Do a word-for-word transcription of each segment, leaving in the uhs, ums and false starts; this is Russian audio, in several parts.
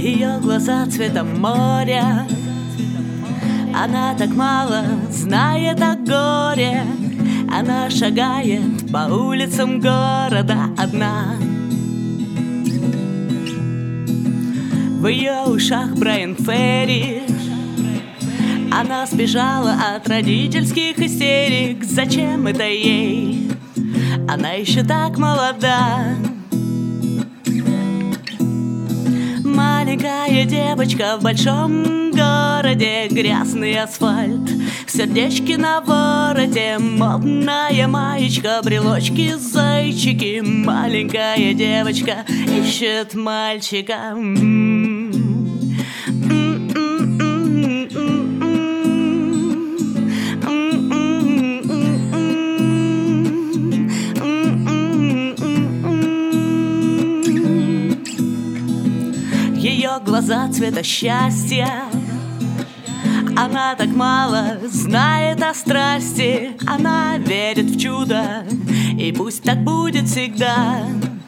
Ее глаза цветом моря. Она так мало знает о горе. Она шагает по улицам города одна. В ее ушах Брайан Ферри. Она сбежала от родительских истерик. Зачем это ей? Она еще так молода. Маленькая девочка в большом городе. Грязный асфальт, сердечки на вороте. Модная маечка, брелочки, зайчики. Маленькая девочка ищет мальчика. Ее глаза цвета счастья. Она так мало знает о страсти. Она верит в чудо, и пусть так будет всегда.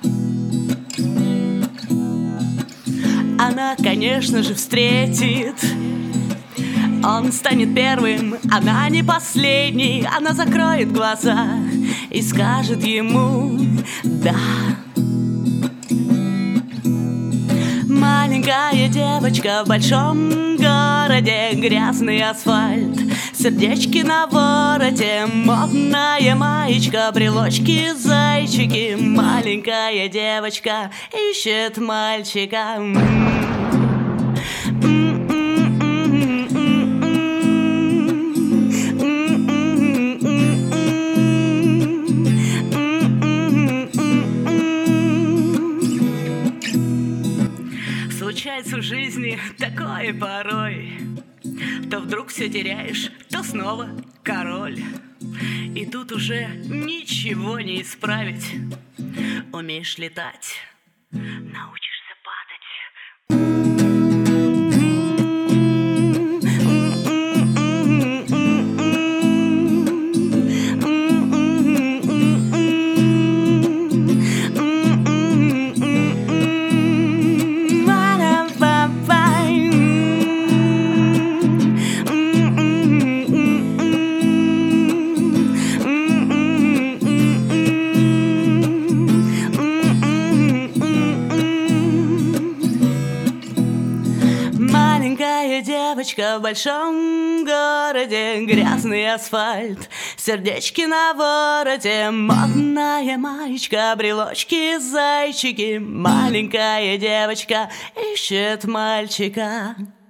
Она, конечно же, встретит. Он станет первым, она не последней. Она закроет глаза и скажет ему «да». Маленькая девочка в большом городе. Грязный асфальт, сердечки на вороте. Модная маечка, брелочки, зайчики. Маленькая девочка ищет мальчика. Случается в жизни такое порой. То вдруг все теряешь, то снова король. И тут уже ничего не исправить. Умеешь летать, научишься падать. Маленькая девочка в большом городе. Грязный асфальт, сердечки на вороте. Модная маечка, брелочки, зайчики. Маленькая девочка ищет мальчика.